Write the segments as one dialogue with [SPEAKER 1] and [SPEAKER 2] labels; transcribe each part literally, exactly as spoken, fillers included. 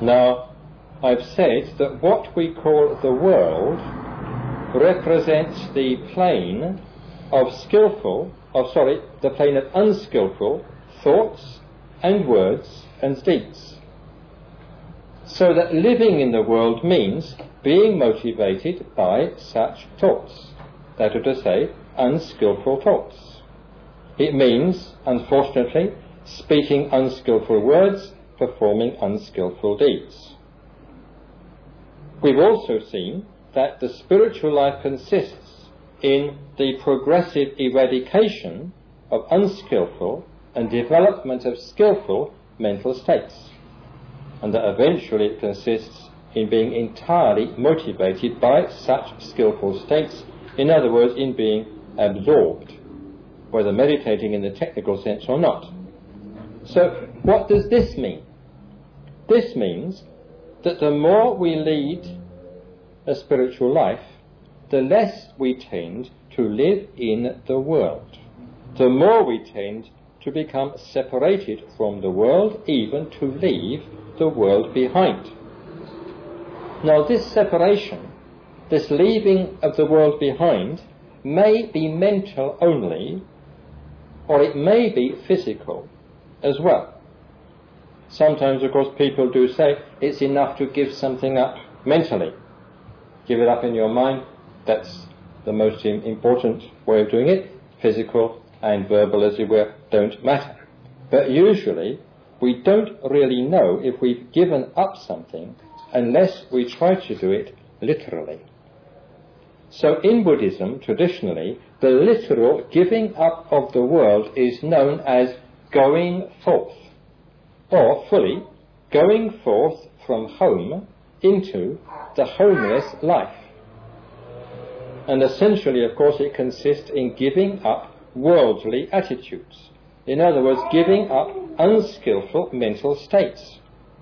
[SPEAKER 1] Now, I've said that what we call the world represents the plane of skillful, or sorry, the plane of unskillful thoughts and words and deeds. So that living in the world means being motivated by such thoughts, that is to say, unskillful thoughts. It means, unfortunately, speaking unskillful words, performing unskillful deeds. We've also seen that the spiritual life consists in the progressive eradication of unskillful and development of skillful mental states, and that eventually it consists in being entirely motivated by such skillful states, in other words, in being absorbed, whether meditating in the technical sense or not. So what does this mean? This means that the more we lead a spiritual life, the less we tend to live in the world. The more we tend to become separated from the world, even to leave the world behind. Now this separation, this leaving of the world behind, may be mental only, or it may be physical as well. Sometimes, of course, people do say it's enough to give something up mentally. Give it up in your mind. That's the most important way of doing it. Physical and verbal, as it were, don't matter. But usually we don't really know if we've given up something unless we try to do it literally. So in Buddhism, traditionally, the literal giving up of the world is known as going forth, or fully going forth from home into the homeless life. And essentially, of course, it consists in giving up worldly attitudes. In other words, giving up unskillful mental states.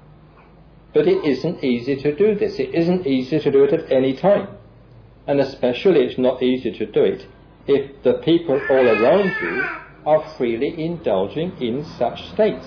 [SPEAKER 1] But it isn't easy to do this. It isn't easy to do it at any time. And especially it's not easy to do it if the people all around you are freely indulging in such states.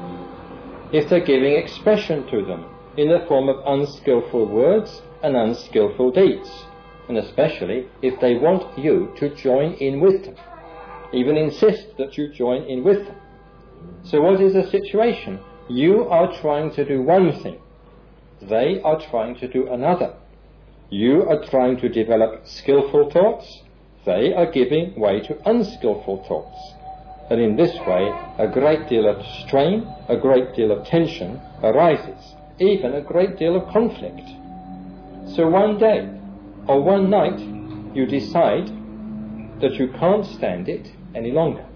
[SPEAKER 1] If they're giving expression to them in the form of unskillful words and unskillful deeds. And especially if they want you to join in with them. Even insist that you join in with them. So what is the situation? You are trying to do one thing. They are trying to do another. You are trying to develop skillful thoughts. They are giving way to unskillful thoughts. And in this way, a great deal of strain, a great deal of tension arises. Even a great deal of conflict. So one day, or one night, you decide that you can't stand it any longer.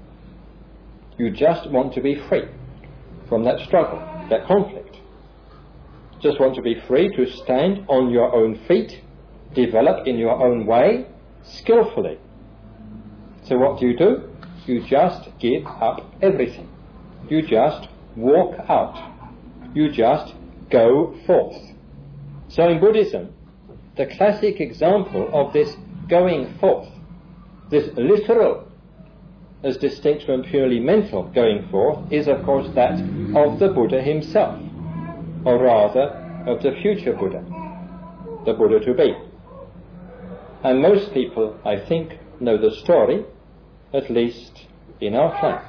[SPEAKER 1] You just want to be free from that struggle, that conflict. Just want to be free to stand on your own feet, develop in your own way, skillfully. So what do you do? You just give up everything. You just walk out. You just go forth. So in Buddhism, the classic example of this going forth, this literal, as distinct from purely mental going forth, is of course that of the Buddha himself, or rather of the future Buddha, the Buddha to be. And most people, I think, know the story, at least in our time.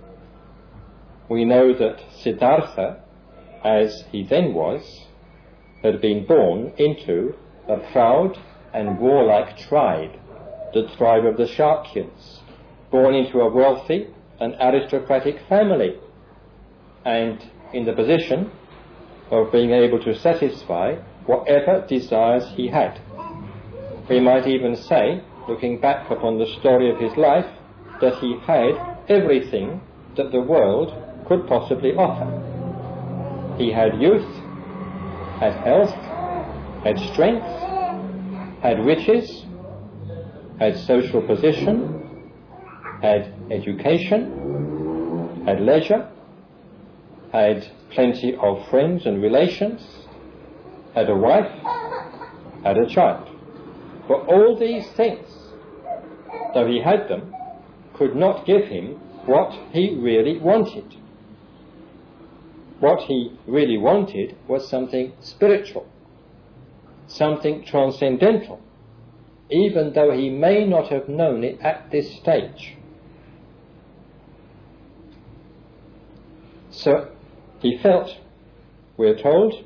[SPEAKER 1] We know that Siddhartha, as he then was, had been born into a proud and warlike tribe, the tribe of the Shakyans, born into a wealthy and aristocratic family, and in the position of being able to satisfy whatever desires he had. We might even say, looking back upon the story of his life, that he had everything that the world could possibly offer. He had youth, had health, had strength, had riches, had social position, had education, had leisure, had plenty of friends and relations, had a wife, had a child. But all these things, though he had them, could not give him what he really wanted. what he really wanted was something spiritual, something transcendental, even though he may not have known it at this stage. So he felt, we're told,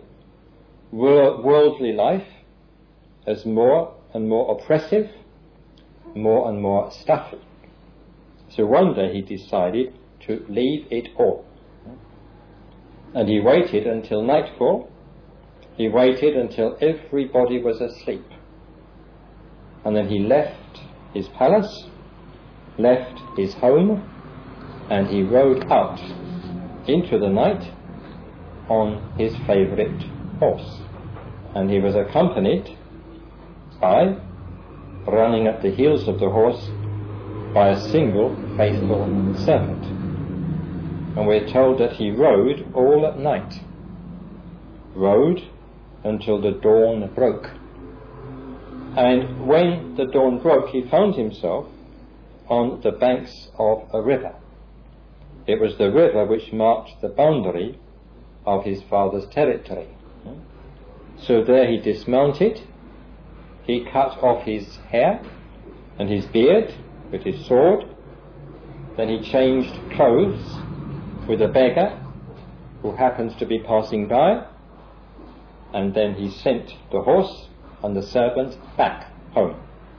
[SPEAKER 1] worldly life as more and more oppressive, more and more stuffy. So one day he decided to leave it all. And he waited until nightfall. He waited until everybody was asleep. And then he left his palace, left his home, and he rode out into the night on his favourite horse. And he was accompanied by, running at the heels of the horse, by a single faithful servant. And we're told that he rode all at night, rode until the dawn broke. And when the dawn broke, he found himself on the banks of a river. It was the river which marked the boundary of his father's territory. So there he dismounted, he cut off his hair and his beard with his sword, then he changed clothes with a beggar who happens to be passing by, and then he sent the horse and the servant back home.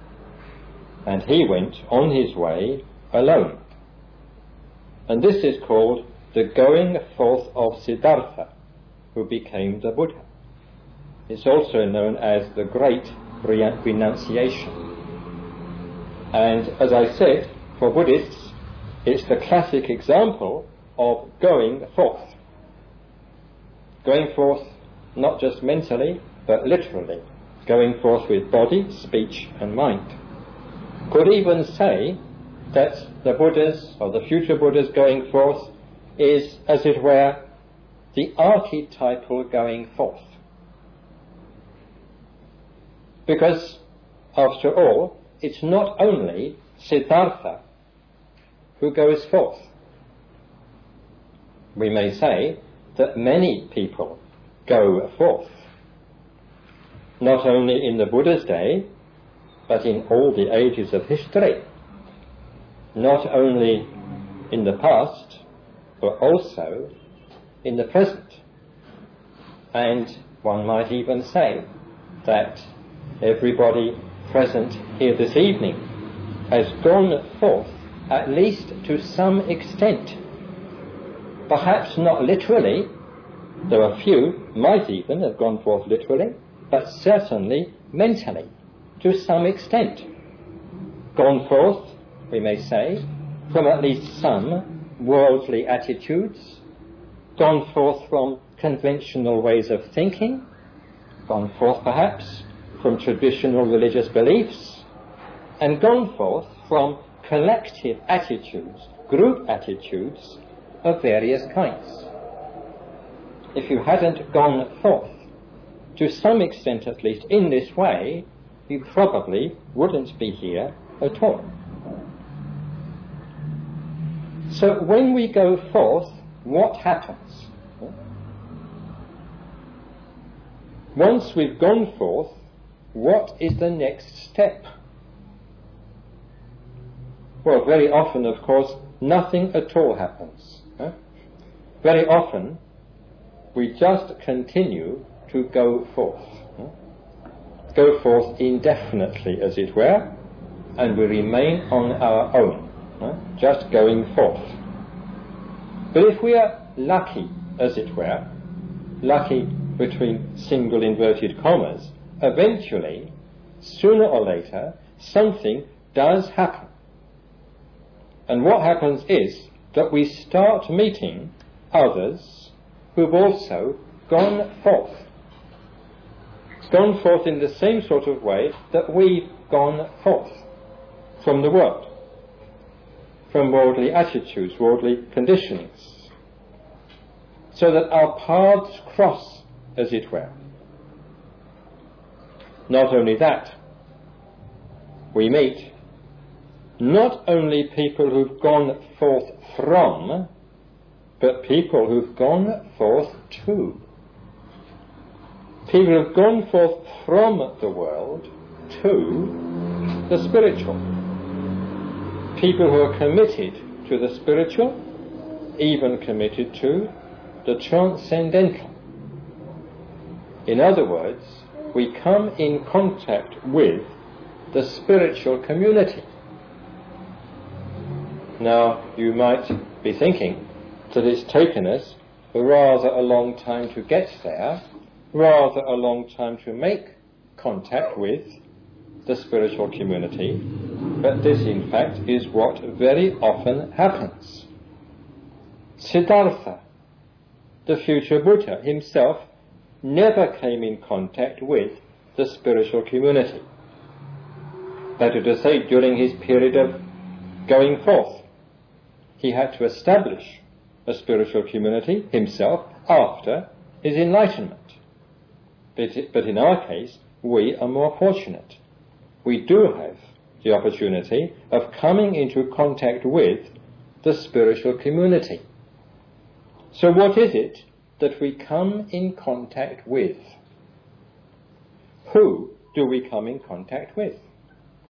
[SPEAKER 1] And he went on his way alone. And this is called the going forth of Siddhartha, who became the Buddha. It's also known as the Great Renunciation. And as I said, for Buddhists, it's the classic example of going forth. Going forth not just mentally, but literally. Going forth with body, speech and mind. Could even say that the Buddhas, or the future Buddhas going forth, is, as it were, the archetypal going forth. Because, after all, it's not only Siddhartha who goes forth. We may say that many people go forth, not only in the Buddha's day, but in all the ages of history, not only in the past, but also in the present. And one might even say that everybody present here this evening has gone forth at least to some extent. Perhaps not literally, though a few might even have gone forth literally, but certainly mentally, to some extent. Gone forth, we may say, from at least some worldly attitudes, gone forth from conventional ways of thinking, gone forth perhaps from traditional religious beliefs, and gone forth from collective attitudes, group attitudes of various kinds. If you hadn't gone forth, to some extent at least in this way, you probably wouldn't be here at all. So when we go forth, what happens? Once we've gone forth, what is the next step? Well, very often, of course, nothing at all happens. Huh? Very often, we just continue to go forth. Huh? Go forth indefinitely, as it were, and we remain on our own, huh? just going forth. But if we are lucky, as it were, lucky between single inverted commas, eventually, sooner or later, something does happen. And what happens is that we start meeting others who've also gone forth. Gone forth in the same sort of way that we've gone forth from the world, from worldly attitudes, worldly conditionings, so that our paths cross, as it were. Not only that, we meet not only people who've gone forth from, but people who've gone forth to. People who've gone forth from the world to the spiritual. People who are committed to the spiritual, even committed to the transcendental. In other words, we come in contact with the spiritual community. Now, you might be thinking that it's taken us rather a long time to get there, rather a long time to make contact with the spiritual community, but this in fact is what very often happens. Siddhartha, the future Buddha himself, never came in contact with the spiritual community. That is to say, during his period of going forth, he had to establish a spiritual community himself after his enlightenment. But, but in our case, we are more fortunate. We do have the opportunity of coming into contact with the spiritual community. So what is it that we come in contact with? Who do we come in contact with?